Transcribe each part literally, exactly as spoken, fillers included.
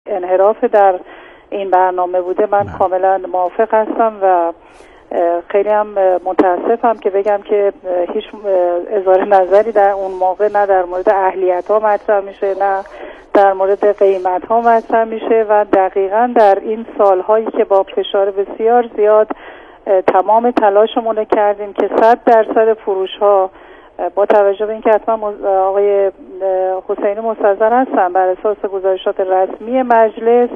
انحراف در این برنامه بوده من نه. کاملا موافق هستم و خیلی هم متاسفم که بگم که هیچ اظهار نظری در اون موقع نه در مورد اهلیت ها مطرح میشه نه در مورد قیمت ها مطرح میشه و دقیقاً در این سالهایی که با فشار بسیار زیاد تمام تلاشمون کردیم که صد درصد فروش ها با توجه به اینکه حتما آقای حسینی مستحضر هستن بر اساس گزارشات رسمی مجلس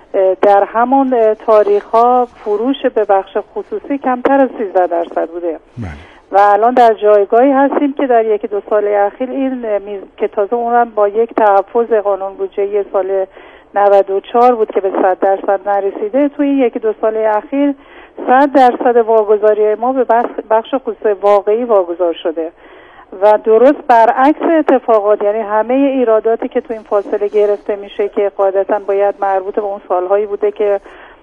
در همون تاریخ ها فروش به بخش خصوصی کمتر از سیزده درصد بوده و الان در جایگاهی هستیم که در یکی دو سال اخیر این که تازه اونم با یک تحفظ قانون بودجه سال نود و چهار بود که به صد درصد نرسیده، توی این یکی دو سال اخیر صد درصد واگذاری ما به بخش خصوصی واقعی واگذار شده و درست برعکس اتفاقات، یعنی همه ایراداتی که تو این فاصله گرفته میشه که قاعدتا باید مربوط به اون سالهایی بوده که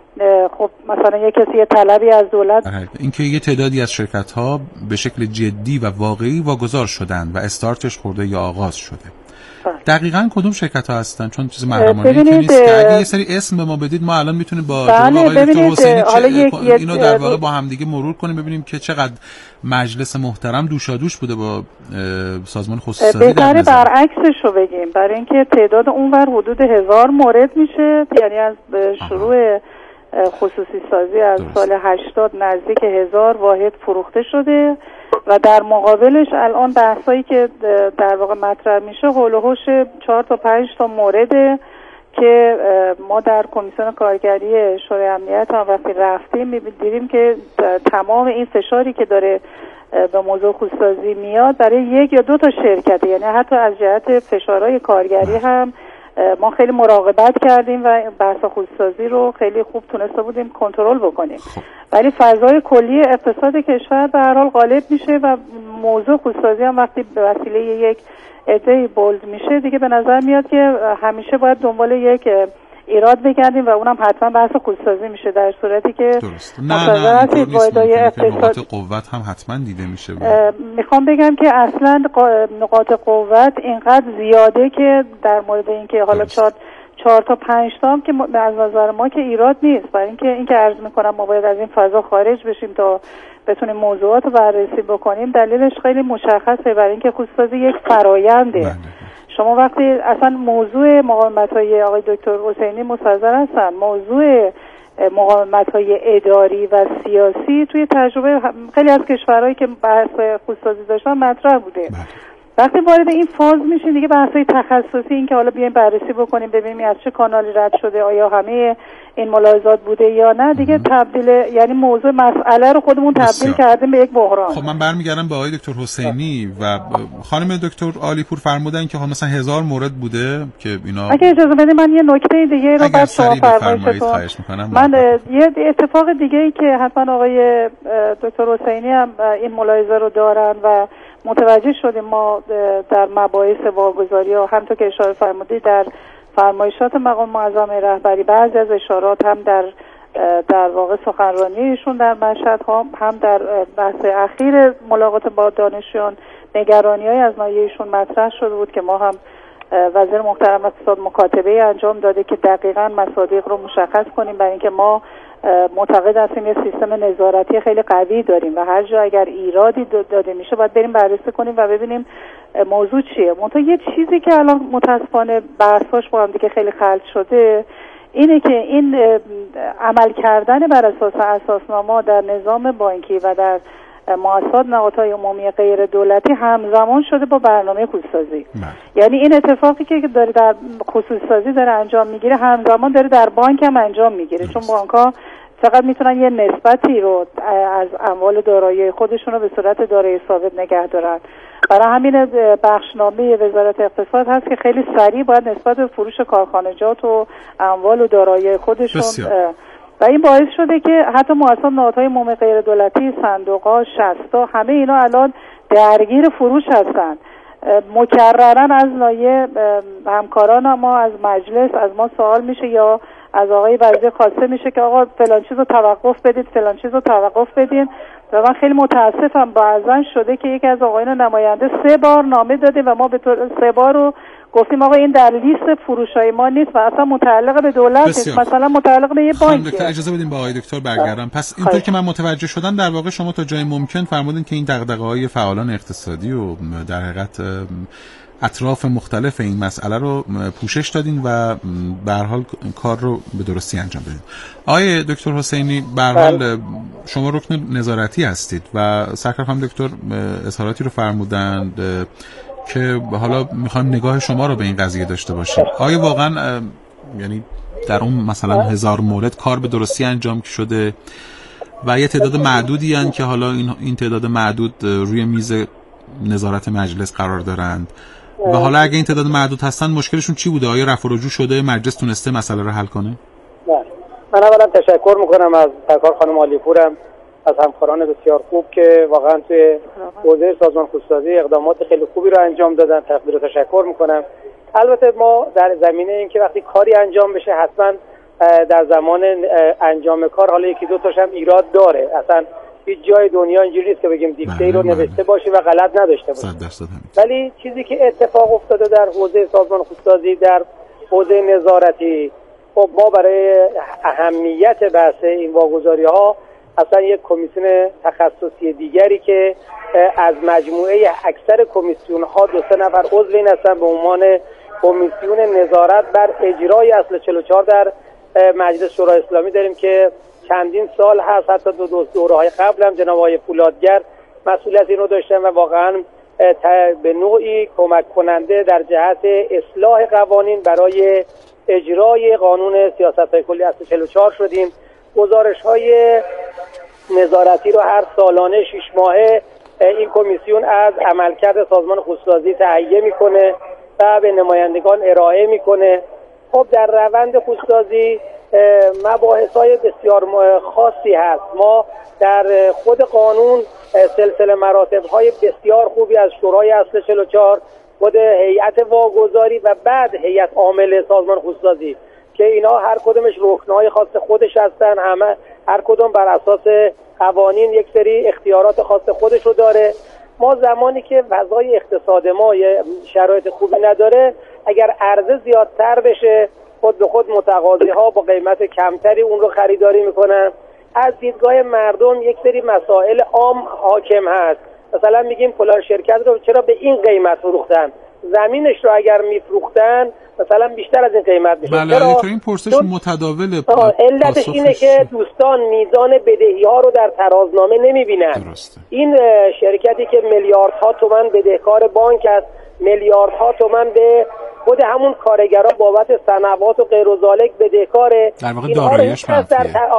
خب مثلا یک کسی یه طلبی از دولت، اینکه یه تعدادی از شرکت ها به شکل جدی و واقعی واگذار شدن و استارتش خورده یا آغاز شده. دقیقاً کدوم شرکت ها هستن؟ چون چیز محرمانه که نیست که اگه یه سری اسم به ما بدید ما الان میتونیم با بله آقای دکتر حسینی چه... اینو در واقع با همدیگه مرور کنیم ببینیم که چقدر مجلس محترم دوشادوش بوده با سازمان خصوصی. بهتره برعکسش رو بگیم، برای اینکه تعداد اونور حدود هزار مورد میشه، یعنی از شروع خصوصی سازی از درست. سال هشتاد نزدیک هزار واحد فروخته شده و در مقابلش الان بحثایی که در واقع مطرح میشه هول و هوش چهار تا پنج تا مورده که ما در کمیسیون کارگری شورای امنیت هم وقتی رفتیم می‌بینیم که تمام این فشاری که داره به موضوع خصوصی میاد برای یک یا دو تا شرکت، یعنی حتی از جهت فشارهای کارگری هم ما خیلی مراقبت کردیم و بحث خودسازی رو خیلی خوب تونسته بودیم کنترل بکنیم، ولی فضای کلی اقتصاد کشور به هر حال غالب میشه و موضوع خودسازی هم وقتی به وسیله یک عده‌ای بولد میشه دیگه به نظر میاد که همیشه باید دنبال یک ایراد بگردیم و اونم حتما بحث خودسازی میشه، در صورتی که مثلا وایدای اقتصاد قوت هم حتما دیده میشه. میخوام بگم که اصلا نقاط قوت اینقدر زیاده که در مورد اینکه حالا چهار چهار تا پنج تا هم که از نظر ما که ایراد نیست، برای اینکه اینکه عرض میکنم ما باید از این فضا خارج بشیم تا بتونیم موضوعات رو بررسی بکنیم، دلیلش خیلی مشخصه، برای اینکه خودسازی یک فراینده. بله. شما وقتی اصلا موضوع مقاومت‌های آقای دکتر حسینی مستحضر هستن، موضوع مقاومت‌های اداری و سیاسی توی تجربه خیلی از کشورهایی که بحث خودسازی داشتن مطرح بوده. بله. وقتی وارد این فاز میشین دیگه بحث‌های تخصصی، این که حالا بیایم بررسی بکنیم ببینیم از چه کانالی رد شده، آیا همه این ملاحظات بوده یا نه، دیگه تبدیل یعنی موضوع مسئله رو خودمون تبدیل کردیم به یک بحران. خب من برمیگردم به آقای دکتر حسینی و خانم دکتر عالیپور فرمودن که مثلا هزار مورد بوده که اینا. اگه اجازه بدید من یه نکته دیگه رو بعد شما فرمایید. من یه اتفاق دیگه ای که حتما آقای دکتر حسینی هم این ملاحظه رو دارن و متوجه شدیم ما در مباحث واگذاری ها، همونطور که اشاره فرمودید در فرمایشات مقام معظم رهبری بعضی از اشارات هم در در واقع سخنرانیشون در مشهد هم هم در بحث اخیر ملاقات با دانشجویان نگرانی‌های از ناحیه‌شون مطرح شده بود که ما هم وزیر محترم اقتصاد مکاتبه انجام داده که دقیقاً مصادیق رو مشخص کنیم، برای اینکه ما معتقد هستیم یه سیستم نظارتی خیلی قوی داریم و هر جا اگر ایرادی داده میشه باید بریم بررسی کنیم و ببینیم موضوع چیه. منتها یه چیزی که الان متاسفانه بحثاش با هم دیگه خیلی خلط شده اینه که این عمل کردن بر اساس اساسنامه در نظام بانکی و در مؤسسات نهادهای عمومی غیر دولتی همزمان شده با برنامه خصوصی‌سازی. یعنی این اتفاقی که داره در خصوصی‌سازی داره انجام میگیره همزمان داره در بانک هم انجام میگیره، چون بانک‌ها فقط میتونن یه نسبتی رو از اموال دارایی خودشون رو به صورت دارایی ثابت نگه دارن. برای همین بخشنامه وزارت اقتصاد هست که خیلی سریع باید نسبت به فروش کارخانجات و اموال و دارایی خودشون بسیار. و این باعث شده که حتی مؤسسات نهادهای عمومی غیر دولتی، صندوق‌ها، شصتا، همه اینا الان درگیر فروش هستن. مکررن از ناحیه همکاران ما از مجلس از ما سوال میشه یا از آقای وزیر خواسته میشه که آقا فلان چیزو توقف بدید، فلان چیزو توقف بدین. و من خیلی متاسفم بعضن شده که یکی از آقایان نماینده سه بار نامه داده و ما به طور سه بار رو گفتیم آقا این در لیست فروشای ما نیست و اصلا متعلق به دولت نیست، مثلا متعلق به یه بانک. اجازه بدیم با آقای دکتر برگردم. پس اینطور که من متوجه شدم در واقع شما تا جای ممکن فرمودین که این دغدغه‌های فعالان اقتصادی و در حقیقت اطراف مختلف این مسئله رو پوشش دادین و به هر حال کار رو به درستی انجام بدین. آقای دکتر حسینی، به هر حال شما رکن نظارتی هستید و سرکار خانم دکتر اظهاراتی رو فرمودند که حالا میخوایم نگاه شما رو به این قضیه داشته باشیم. آیا واقعا یعنی در اون مثلا هزار مورد کار به درستی انجام شده و یه تعداد معدودی هستند که حالا این این تعداد معدود روی میز نظارت مجلس قرار دارند و حالا اگه این تعداد معدود هستن مشکلشون چی بوده؟ آیا رفع و رجوع شده؟ مجلس تونسته مسئله رو حل کنه؟ نه. من اولا تشکر میکنم از سرکار خانم عالیپورم، از همکاران بسیار خوب که واقعا توی حوزه سازمان خودسازی اقدامات خیلی خوبی رو انجام دادن. تقدیر و تشکر میکنم. البته ما در زمینه این که وقتی کاری انجام بشه حتما در زمان انجام کار حالا یکی دو تاش هم ایراد داره. اصلا هیچ جای دنیا اینجوری نیست که بگیم دیکته رو نوشته باشیم و غلط نداشته باشیم. ولی چیزی که اتفاق افتاده در حوزه سازمان خودسازی، در حوزه نظارتی، خب ما برای اهمیت بحث این واگذاری‌ها اصلا یک کمیسیون تخصصی دیگری که از مجموعه اکثر کمیسیون‌ها دو سه نفر عضو این هستن به عنوان کمیسیون نظارت بر اجرای اصل چهل و چهار در مجلس شورای اسلامی داریم که چندین سال هست. حتی دو, دو دوره‌های قبل هم جناب آقای فولادگر مسئولیت این رو داشتن و واقعا به نوعی کمک کننده در جهت اصلاح قوانین برای اجرای قانون سیاست‌های کلی اصل چهل و چهار شدیم. گزارش‌های نظارتی رو هر سالانه شش ماهه این کمیسیون از عملکرد سازمان خودسازی تهیه میکنه و به نمایندگان ارائه میکنه. خب در روند خودسازی مباحث‌های بسیار خاصی هست. ما در خود قانون سلسله مراتب‌های بسیار خوبی از شورای اصل چهل و چهار، خود هیئت واگذاری و بعد هیئت عامل سازمان خودسازی که اینا هر کدومش رکن‌های خاص خودش هستن، همه هر کدوم بر اساس قوانین یک سری اختیارات خاص خودش رو داره. ما زمانی که وضعیت اقتصاد ما شرایط خوبی نداره، اگر عرضه زیادتر بشه خود به خود متقاضی‌ها با قیمت کمتری اون رو خریداری میکنن. از دیدگاه مردم یک سری مسائل عام حاکم هست. مثلا میگیم فلان شرکت رو چرا به این قیمت فروختن؟ زمینش رو اگر میفروختن مثلا بیشتر از این قیمت میشه. بله تو این پرسش متداوله. علتش اینه که دوستان میزان بدهی ها رو در ترازنامه نمیبینن. درسته. این شرکتی که میلیاردها تومان بدهکار بانک است، میلیاردها تومان به خود همون کارگرا بابت صنوات و غیر و ذالک بدهکاره. در واقع داراییش منفیه.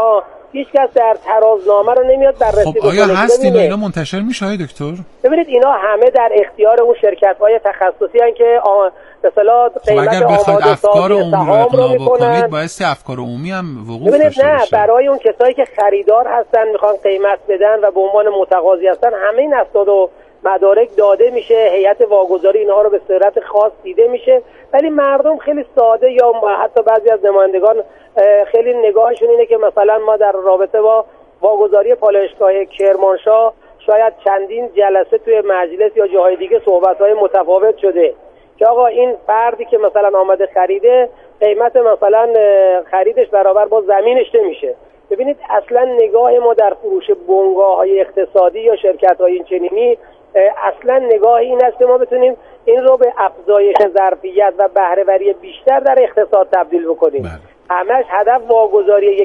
هیچ کس در ترازنامه رو نمیاد بررسی خب آیا هست این اینا منتشر میشه های دکتر؟ ببینید اینا همه در اختیار اون شرکت‌های تخصصی هستن که به اصطلاح قیمت آماده سازی سهام رو میکنن. باعث افکار عمومی هم وقوع ببینید نه بشه. برای اون کسایی که خریدار هستن میخوان قیمت بدن و به عنوان متقاضی هستن همه این اسناد و مدارک داده میشه. هیئت واگذاری اینها رو به صورت خاص دیده میشه. ولی مردم خیلی ساده یا حتی بعضی از نمایندگان خیلی نگاهشون اینه که مثلا ما در رابطه با واگذاری پالایشگاه کرمانشاه شاید چندین جلسه توی مجلس یا جاهای دیگه صحبت‌های متفاوت شده که آقا این فردی که مثلا آمده خریده قیمت مثلا خریدش برابر با زمینش نمیشه. ببینید اصلا نگاه ما در فروش بنگاه‌های اقتصادی یا شرکت‌های این چنینی اصلا نگاه این است که ما بتونیم این رو به افزایش ظرفیت و بهره‌وری بیشتر در اقتصاد تبدیل بکنیم. بله. همش هدف واگذاری یک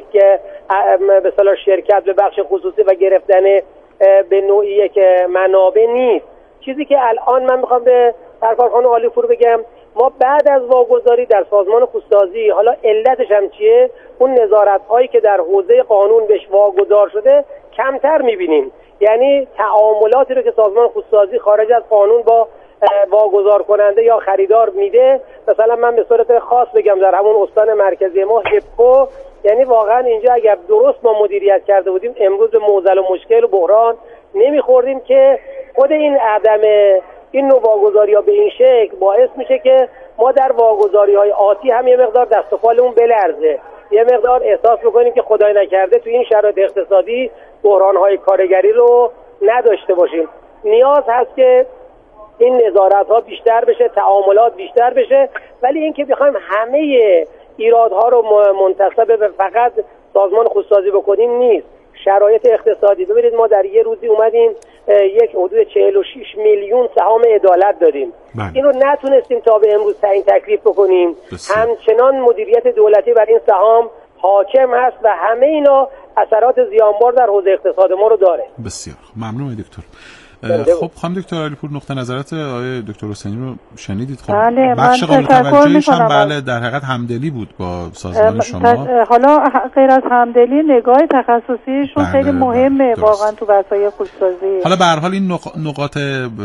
به اصطلاح شرکت به بخش خصوصی و گرفتن به نوعی یک منابع نیست. چیزی که الان من میخوام به سرکار خانم عالیپور بگم، ما بعد از واگذاری در سازمان خودسازی حالا علتش هم چیه؟ اون نظارت هایی که در حوزه قانون بهش واگذار شده کمتر میبینیم. یعنی تعاملاتی رو که سازمان خودسازی خارج از قانون با واگذار کننده یا خریدار میده، مثلا من به صورت خاص بگم در همون استان مرکزی ما هپکو، یعنی واقعا اینجا اگر درست ما مدیریت کرده بودیم امروز به معضل و مشکل و بحران نمیخوردیم که خود این عدم این نوع واگذاری‌ها به این شکل باعث میشه که ما در واگذاری‌های آتی هم یه مقدار دست و پالمون بلرزه. یه مقدار احساس بکنیم که خدای نکرده تو این شرایط اقتصادی بحران‌های کارگری رو نداشته باشیم. نیاز هست که این نظارت‌ها بیشتر بشه، تعاملات بیشتر بشه، ولی اینکه بخوایم همه ایرادها رو منتسب به فقط سازمان خودسازی بکنیم نیست. شرایط اقتصادی، ببینید ما در یه روزی اومدیم یک حدود چهل و شش میلیون سهام عدالت داریم. بله. این رو نتونستیم تا به امروز تعیین تکلیف بکنیم. بسیار. همچنان مدیریت دولتی بر این سهام حاکم هست و همه اینا اثرات زیانبار در حوزه اقتصاد ما رو داره. بسیار ممنون دکتر. خب خانم دکتر علیپور، نقطه نظرات آقای دکتر حسینی رو شنیدید. خب بله، بخش قابل توجهش هم بله در حقیقت همدلی بود با سازمان شما. حالا غیر از همدلی نگاه تخصصیشون بله خیلی مهمه واقعا تو بحث‌های خودسازی. حالا به هر حال این نقاط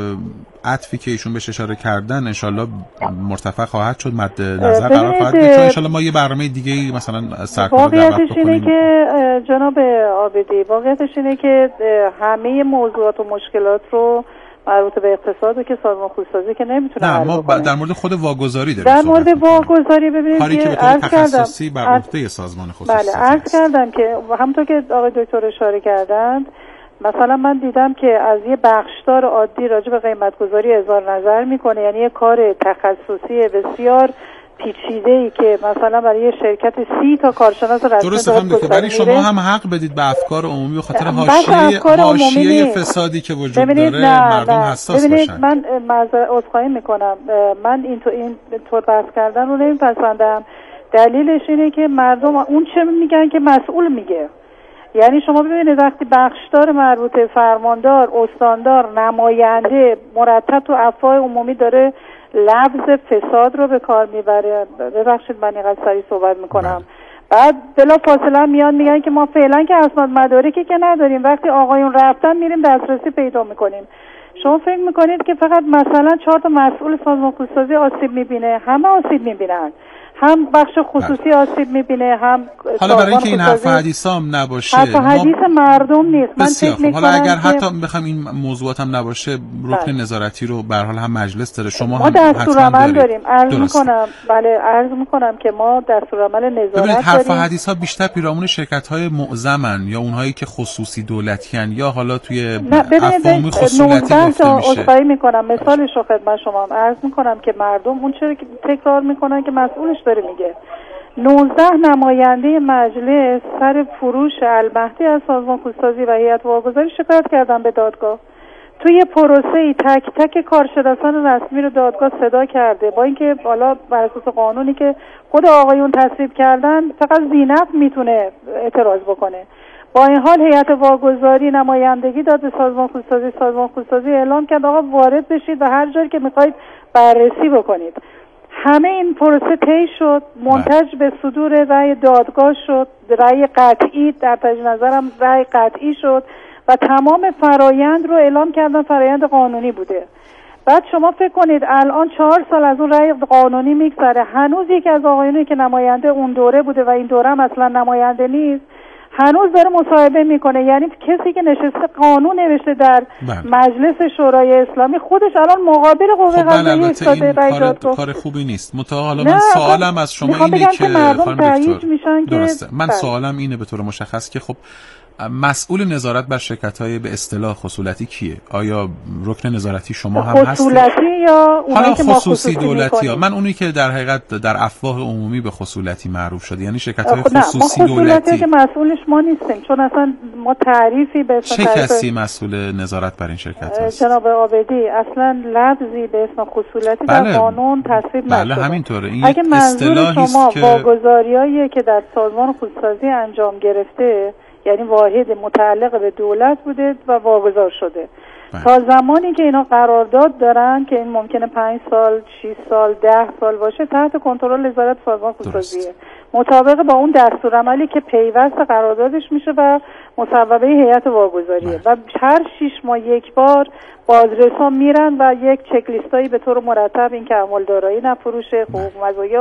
عطفی که ایشون بهش اشاره کردن انشالله مرتفع خواهد شد، مد نظر قرار خواهد گرفت. انشالله ما یه برنامه دیگه مثلا سرکار دعوت بکنیم. واقعیتش اینه که جناب عابدی، واقعیتش اینه که همه موضوعات و مشکلات رو مربوط به اقتصاد که سازمان خودسازی که نمیتونه حل بکنه. ما در مورد خود واگذاری داریم. در مورد واگذاری ببینید کاری که به طور تخصصی بر عهده سازمان خودسازی. بله، عرض کردم که همونطور که آقای دکتر اشاره کردند، مثلا من دیدم که از یه بخشدار عادی راجع به قیمت‌گذاری اظهار نظر میکنه، یعنی یه کار تخصصی بسیار پیچیده‌ای که مثلا برای یه شرکت سی تا کارشناس رسمی درسته فهمیدید، ولی شما هم حق بدید به افکار عمومی به خاطر حاشیه حاشیه فسادی که وجود داره مردم حساس ببینید باشن. من معذرت عذرخواهی میکنم، من این تو این طور بحث کردن رو نمیپسندم. دلیلش اینه که مردم اون چه میگن که مسئول میگه. یعنی شما ببینید وقتی بخشدار مربوطه، فرماندار، استاندار، نماینده مرتب تو افواه عمومی داره لفظ فساد رو به کار میبره، ببخشید من اینقدر سریع صحبت میکنم، بعد بلا فاصله میان میگن که ما فعلا که اسناد مدارکی که نداریم، وقتی آقایون رفتن میریم دسترسی پیدا میکنیم. شما فکر میکنید که فقط مثلا چهار تا مسئول سازمان خودسازی آسیب میبینه؟ همه آسیب میبینن، هم بخش خصوصی آسیب میبینه، هم حالا برای اینکه این حرف حدیث هم نباشه، حرف حدیث مردم نیست. من فکر میکنم حالا اگر حتی بخوام این موضوعات هم نباشه، رکن نظارتی رو به هر حال هم مجلس داره، شما ما هم دستورالعمل داریم. عرض میکنم بله عرض میکنم که ما دستورالعمل نظارت داریم. ببینید حرف حدیث ها بیشتر پیرامون شرکت‌های معظمن یا اونهایی که خصوصی دولتیان یا حالا توی افوامی خصوصیتی گفته میشه. اصلاحی میکنم مثالش رو خدمت شما عرض میکنم که مردم اون چیزی که تکرار میکنن که مسئولش داره میگه. نوزده نماینده مجلس سر فروش المهدی از سازمان خودسازی و هیئت واگذاری شکایت کردن به دادگاه. توی پروسه‌ای تک تک کارشناسان رسمی رو دادگاه صدا کرده، با اینکه حالا بر اساس قانونی که خود آقایون تصویب کردن فقط زینب میتونه اعتراض بکنه. با این حال هیئت واگذاری نمایندگی داد به سازمان خودسازی. سازمان خودسازی اعلام کرد آقا وارد بشید و هر جایی که میخواید بررسی بکنید. همه این پروسه طی شد، منتج به صدور رأی دادگاه شد، رأی قطعی در تجدید نظرم رأی قطعی شد و تمام فرایند رو اعلام کردن فرایند قانونی بوده. بعد شما فکر کنید الان چهار سال از اون رأی قانونی میگذره، هنوز یکی از آقایونی که نماینده اون دوره بوده و این دوره هم اصلا نماینده نیست هنوز داره مصاحبه میکنه. یعنی کسی که نشسته قانون نوشته در بله. مجلس شورای اسلامی خودش الان مقابل قوه قضاییه ایستاده رأی دادگاه. کار خوبی نیست. متأ حالا من سوالم از شما اینه که خانم دکتر درسته من بله. سوالم اینه به طور مشخص که خب مسئول نظارت بر شرکت‌های به اصطلاح خصولتی کیه؟ آیا رکن نظارتی شما هم هستید؟ خصولتی یا حالا خصوصی دولتی ها؟ من اونی که در حقیقت در افواه عمومی به خصولتی معروف شده، یعنی شرکت‌های خصوصی دولتی. ما خصولتی که مسئولش ما نیستیم، چون اصلا ما تعریفی به چه کسی مسئول نظارت بر این شرکت هست؟ جناب عابدی اصلا لفظی به اسم خصولتی بله. در قانون تصویب نشده. بله همینطوره. این اگه منظور شما که... واگذاریایی که در سازمان خودسازی انجام گرفته، یعنی واحد متعلق به دولت بوده و واگذار شده بله. تا زمانی که اینا قرارداد دارن که این ممکنه پنج سال، شش سال، ده سال باشه، تحت کنترل وزارت سازمان خودسازیه، مطابق با اون دستورالعملی که پیوست قراردادش میشه و مصوبه هیئت واگذاریه و هر شش ماه یک بار بازرسا میرن و یک چک لیستایی به طور مرتب این که اموال دارایی نفروشه، حقوق مزایا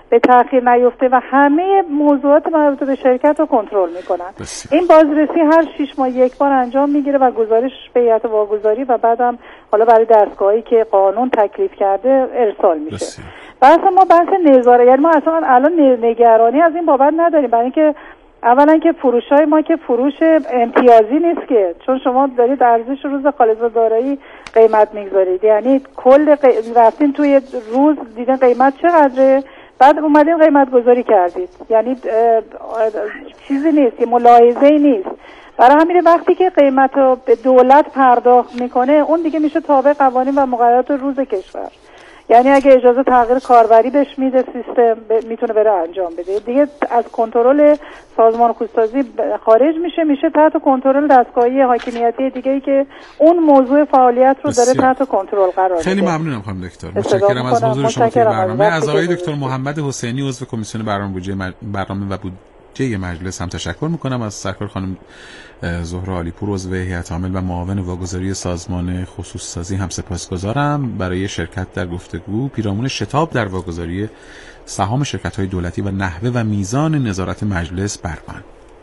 به تأخیر نیفته و همه موضوعات مربوط به شرکت رو کنترل میکنن. این بازرسی هر شش ماه یک بار انجام میگیره و گزارش به هیئت واگذاری و بعدم حالا برای دستگاهی که قانون تکلیف کرده ارسال میشه. بحث ما بحث نظاره، یعنی ما اصلا الان نگرانی از این بابت نداریم، برای اینکه اولا که فروشای ما که فروش امتیازی نیست که، چون شما دارید ارزش روز خالص دارایی قیمت میگذارید، یعنی کل قی... رفتین توی روز دیدن قیمت چقدره بعد اومدین قیمت گذاری کردید، یعنی چیزی نیست، ملاحظه‌ای نیست. برای همین وقتی که قیمت رو به دولت پرداخت میکنه اون دیگه میشه تابع قوانین و مقررات روز کشور، یعنی اگه اجازه تغییر کاربری بهش میده سیستم ب... میتونه بره انجام بده، دیگه از کنترل سازمان خودسازی خارج میشه، میشه تحت کنترل دستگاهی حاکمیتی دیگه‌ای که اون موضوع فعالیت رو داره تحت کنترل قرار میده. خیلی ممنونم خانم دکتر، متشکرم از حضور شما توی برنامه. از آقای دکتر محمد حسینی عضو کمیسیون برنامه بودجه برنامه و بودجه مجلس هم تشکر میکنم. از سرکار خانم زهره عالیپور عضو هیئت عامل و معاون واگذاری سازمان خصوصی‌سازی هم سپاسگزارم برای شرکت در گفتگو پیرامون شتاب در واگذاری سهام شرکت‌های دولتی و نحوه و میزان نظارت مجلس بر آن.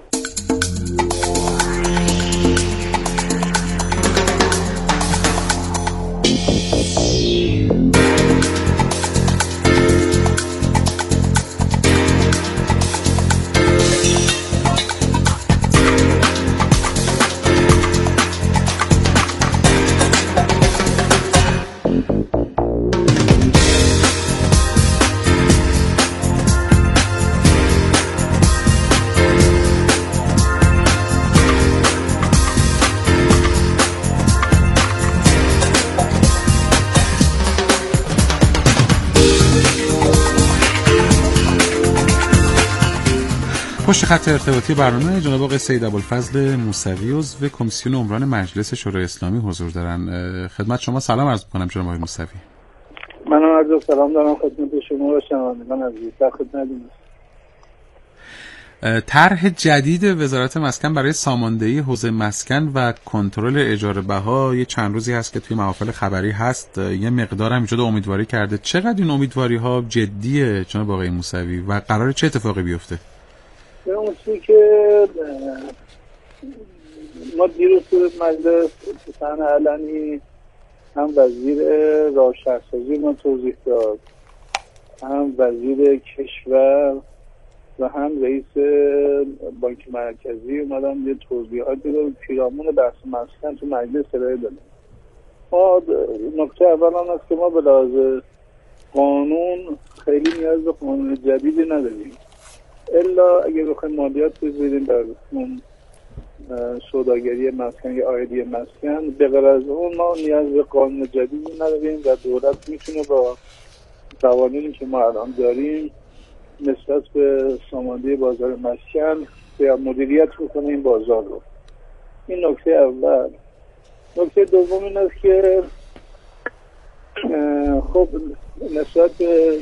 پشت خط ارتباطی برنامه جناب آقای سید ابوالفضل موسوی عضو کمیسیون عمران مجلس شورای اسلامی حضور دارن. خدمت شما سلام عرض می‌کنم جناب آقای موسوی. منم عرض سلام دارم خدمت شما و شنوندگان عزیز. در خدمتتونم. طرح جدید وزارت مسکن برای ساماندهی حوزه مسکن و کنترل اجاره بها یه چند روزی هست که توی محافل خبری هست، یه مقدار هم ایجاد امیدواری کرده. چقدر این امیدواری ها جدیه جناب آقای موسوی و قراره چه اتفاقی بیفته؟ اون چیزی که ما دیروز تو مجلس سخن علنی هم وزیر راه شهرسازی ما توضیح داد، هم وزیر کشور و هم رئیس بانک مرکزی اومدن یه توضیحاتی رو پیرامون بحث مسکن تو مجلس ارائه دادن. ما نکته اول هم است که ما به لحاظ قانون خیلی نیاز به قانون جدیدی نداریم، الا اگه بخوایم مالیات بذاریم بر اون سوداگری مسکن یا عایدی مسکن، به غیر از اون ما نیاز به قانون جدیدی نداریم و دولت میتونه با قوانینی که ما الان داریم نسبت به ساماندهی بازار مسکن یا مدیریت بکنه این بازار رو. این نکته اول. نکته دوم این است که خب نسبت به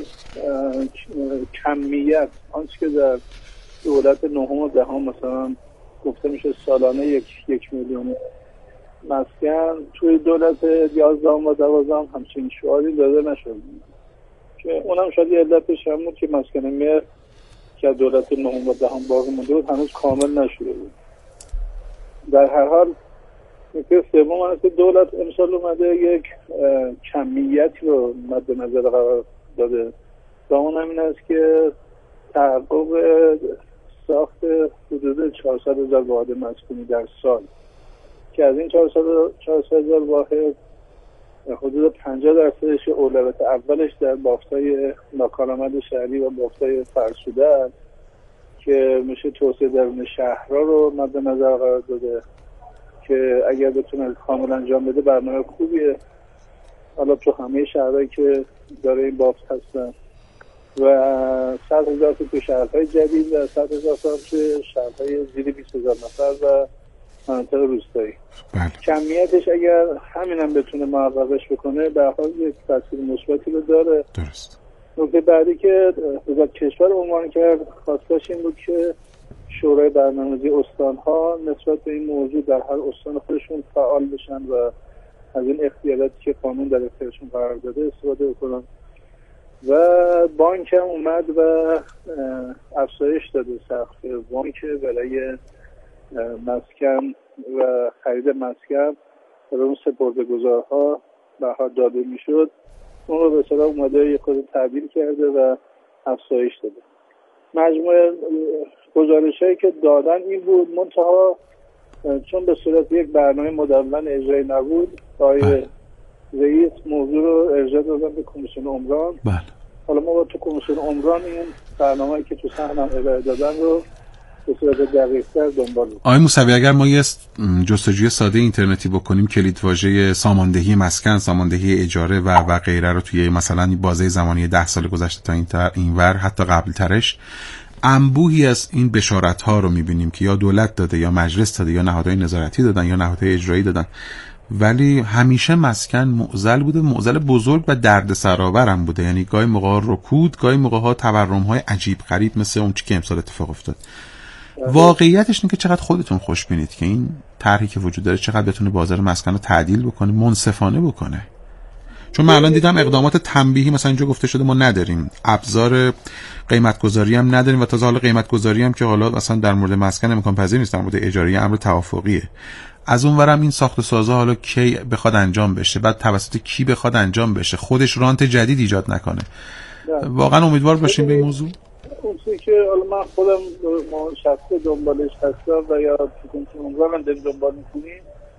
کمیت آنچه که در دولت نهم و دهم مثلا گفته میشه سالانه یک یک میلیون مسکن، توی دولت یازدهم و دوازدهم همچین شعاری داده نشد که اونم شاید یه علتش هم بود که مسکن مهر که دولت نهم و دهم باقی مونده بود هنوز کامل نشده بود. در هر حال نکته سوم است که دولت امسال اومده یک کمیتی رو مد نظر قرار داده و اون هم این است که تحقق ساخت حدود چهارصد هزار واحد مسکونی در سال که از این چهارصد هزار واحد حدود پنجاه درصدش اولویت اولش در بافتای ناکارآمد شهری و بافتای فرسوده است که میشه توسعه درون شهرها رو مد نظر قرار داده که اگر بتونه کامل انجام بده برنامه خوبیه. حالا تو همه شهرهایی که داره این بافت هستن و صد هزار تو شهرهای جدید و صد هزار تو شهرهای زیر بیست هزار نفر و مناطق روستایی. بله. کمیتش اگر همین هم بتونه محققش بکنه به حال یک تاثیر مثبتی رو داره. درست. نکته بعدی که وزارت کشور عنوان کرد خواستش این بود که شورای برنامه‌ریزی استان‌ها نسبت به این موضوع در هر استان خودشون فعال بشن و از این اختیاراتی که قانون در اختیارشون قرار داده استفاده بکنن و بانک هم اومد و افزایش داده سقف بانک برای مسکن و خرید مسکن و اون سپرده‌گذارها بها داده میشد. اون رو به اصطلاح اومده یک خود تعدیل کرده و افزایش داده. مجموعه گزارش‌هایی که دادن این بود، منتها چون به صورت یک برنامه مدون اجرایی نبود، آقای رئیس موضوع رو ارجاع دادن به کمیسیون عمران. بله. حالا ما با تو کمیسیون عمران این برنامه‌ای که تو صحنم ارائه دادن رو به صورت دقیق‌تر دنبال می‌کنیم. آقای موسوی، اگر ما یه جستجوی ساده اینترنتی بکنیم، کلیدواژه ساماندهی مسکن، ساماندهی اجاره و و غیره رو توی مثلا بازه زمانی ده سال گذشته تا این تر اینور حتی قبل ترش، انبوهی از این بشارت‌ها رو می‌بینیم که یا دولت داده یا مجلس داده یا نهادهای نظارتی دادن یا نهادهای اجرایی دادن، ولی همیشه مسکن معضل بوده، معضل بزرگ و دردسرآور هم بوده. یعنی گاهی موقع رکود، گاهی موقع ها تورم‌های عجیب غریب مثل اون چیزی که امسال اتفاق افتاد. واقعیتش اینه که چقدر خودتون خوش بینید که این طرحی که وجود داره چقدر بتونه بازار مسکن رو تعدیل بکنه، منصفانه بکنه. چون من الان دیدم اقدامات تنبیهی مثلا اینجا گفته شده ما نداریم، ابزار قیمت گذاری هم نداریم و تازه حالا قیمت گذاری هم که حالا اصلا در مورد مسکن امکان پذیر نیست، در مورد اجاره امر توافقیه. از اون ورم این ساخت و سازها حالا کی بخواد انجام بشه، بعد توسط کی بخواد انجام بشه، خودش رانت جدید ایجاد نکنه. واقعا امیدوار باشیم به این موضوع. اون چیزی که حالا من خودم ما شخصی دنبالش هستم و یا کمیسیون عمران هم دنبال می‌کنیم،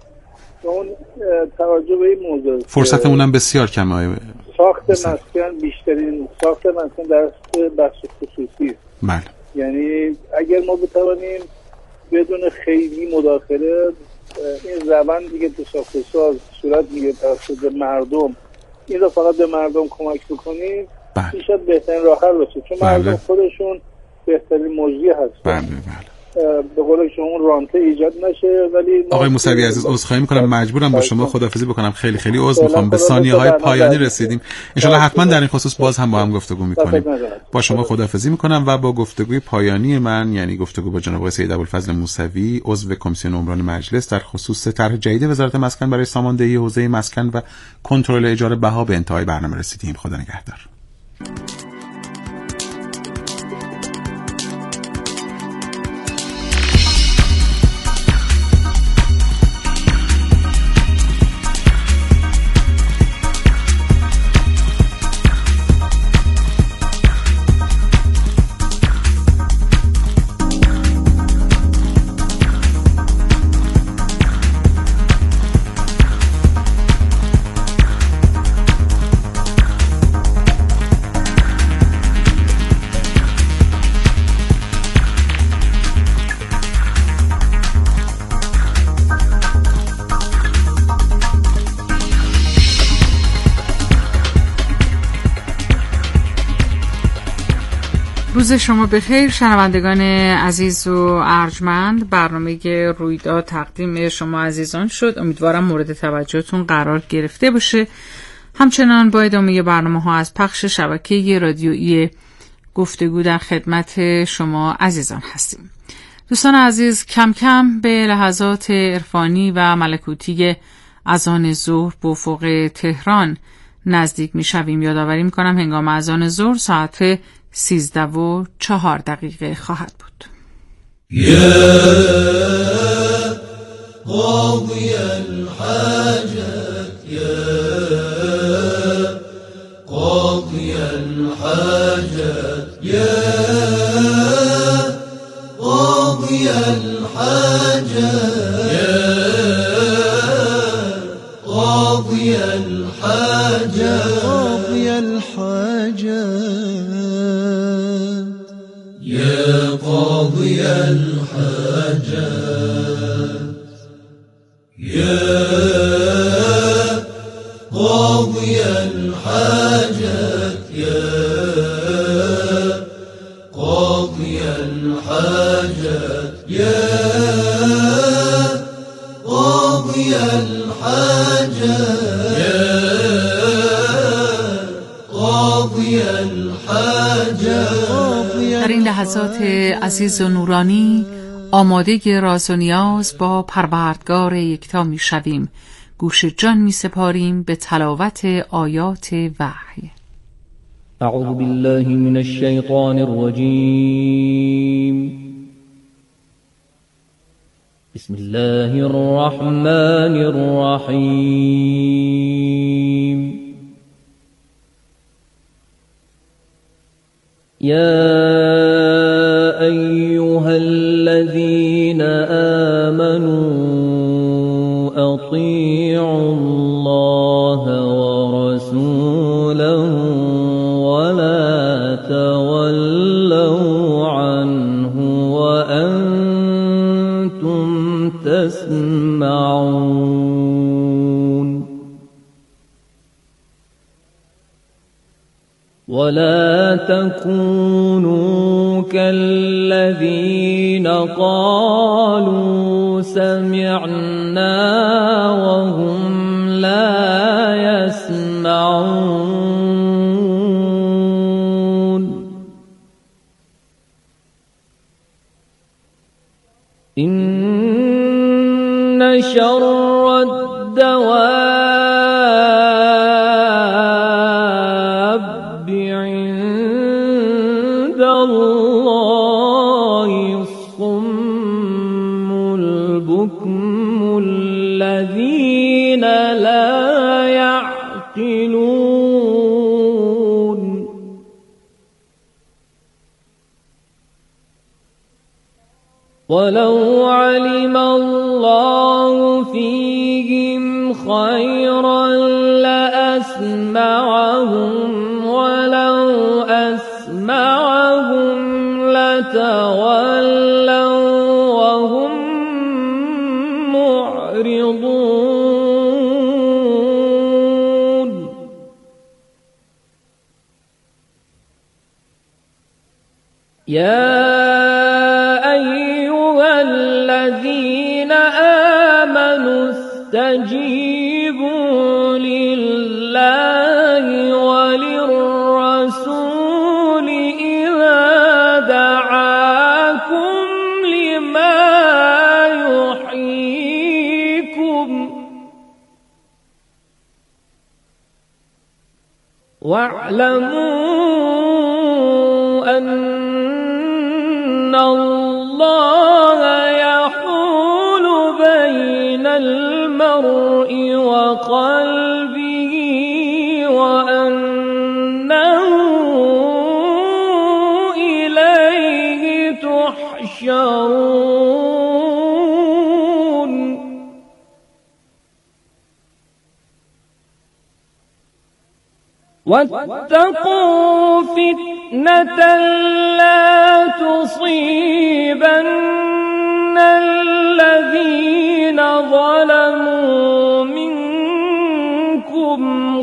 اون توجه به این موضوع فرصت اونم بسیار کمه. ساخت مسکن بیشترین ساخت مسکن در بخش خصوصی. بله. یعنی اگر ما بتوانیم بدون خیلی مداخله این روند دیگه تو ساخت و ساز صورت میگه توسط مردم، این رو فقط به مردم کمک بکنیم، این شاید بهترین راه حل باشه. چون بله. مردم خودشون بهترین مجری هستن. بله بله. به قول شما اون رانته ایجاد نشه. ولی آقای موسوی عزیز عذرخواهی میکنم، مجبورم با شما خداحافظی بکنم. خیلی خیلی عذر میخوام، به ثانیه‌های پایانی رسیدیم. ان شاءالله حتما در این خصوص باز هم با هم گفتگو میکنیم. با شما خداحافظی میکنم و با گفتگوی پایانی من، یعنی گفتگو با جناب آقای سید ابوالفضل موسوی، عضو کمیسیون عمران مجلس در خصوص طرح جدید وزارت مسکن برای ساماندهی حوزه مسکن و کنترل اجاره بها، به انتهای برنامه رسیدیم. خدا نگهدار. روز شما بخیر شنوندگان عزیز و ارجمند. برنامه رویداد تقدیم شما عزیزان شد. امیدوارم مورد توجهتون قرار گرفته باشه. همچنان با ادامه برنامه ها از پخش شبکه رادیویی گفتگو در خدمت شما عزیزان هستیم. دوستان عزیز، کم کم به لحظات عرفانی و ملکوتی اذان ظهر به افق تهران نزدیک می شویم. یادآوری می کنم هنگام اذان ظهر ساعت سیزده و چهار دقیقه خواهد بود. یا قاضی الحاجت، یا قاضی الحاجت، یا قاضی الحاجت، یا قاضی الحاجت، قاضی الحاجت، يا قاضي الحاجات، يا قاضي الحاجات، يا قاضي الحاجات، يا قاضي الحاجات، يا قاضي الحاجات. در این لحظات عزیز و نورانی آماده راز و نیاز با پروردگار یکتا می شویم. گوش جان می سپاریم به تلاوت آیات وحی. أعوذ بالله من الشيطان الرجيم. بسم الله الرحمن الرحيم. يا أيها الذين آمنوا أطيعوا الله ورسوله ولا تولوا عنه وأنتم تسمعون. ولا تكونوا كالذين قالوا سمعنا وهم لا يسمعون. إن شر الدواب عند الله الصم البكم الذين لا يعقلون. ولو علم الله فيهم خيرا لأسمعهم ولو أسمعهم لتولوا وهم معرضون. يا الذين آمنوا استجيبوا لله وللرسول إذا دعاكم لما يحييكم واعلموا أن الله يحول بين المرء وقلبه وأنه إليه تحشرون. واتقوا فتنة لا تصيبن الذين ظلموا منكم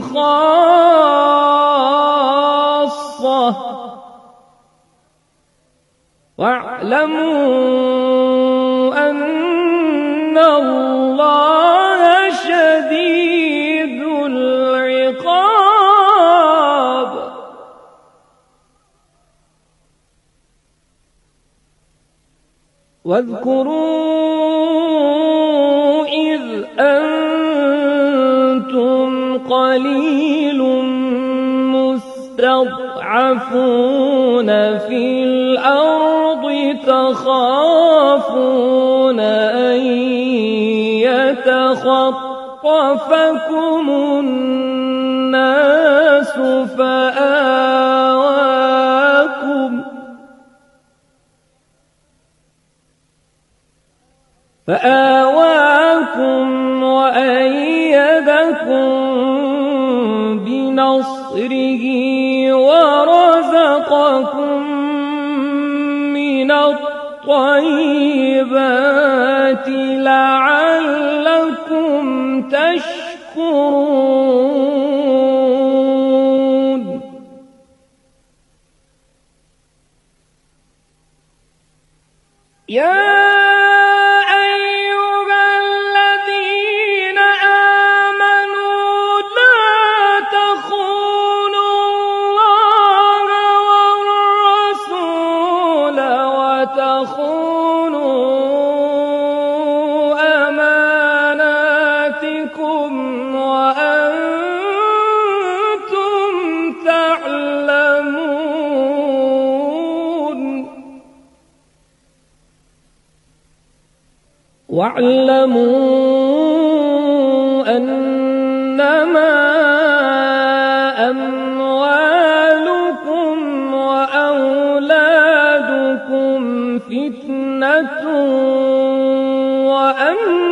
خاصة واعلموا أن الله شديد العقاب. واذكروا إذ أنتم قليل مستضعفون في الأرض تخافون أن يتخطفكم الناس فآواكم فآواكم وأيدكم بنصره ورزقكم من الطيبات لعلكم تشكرون. يا وأنتم تعلمون. واعلموا أنما أموالكم وأولادكم فتنة وأن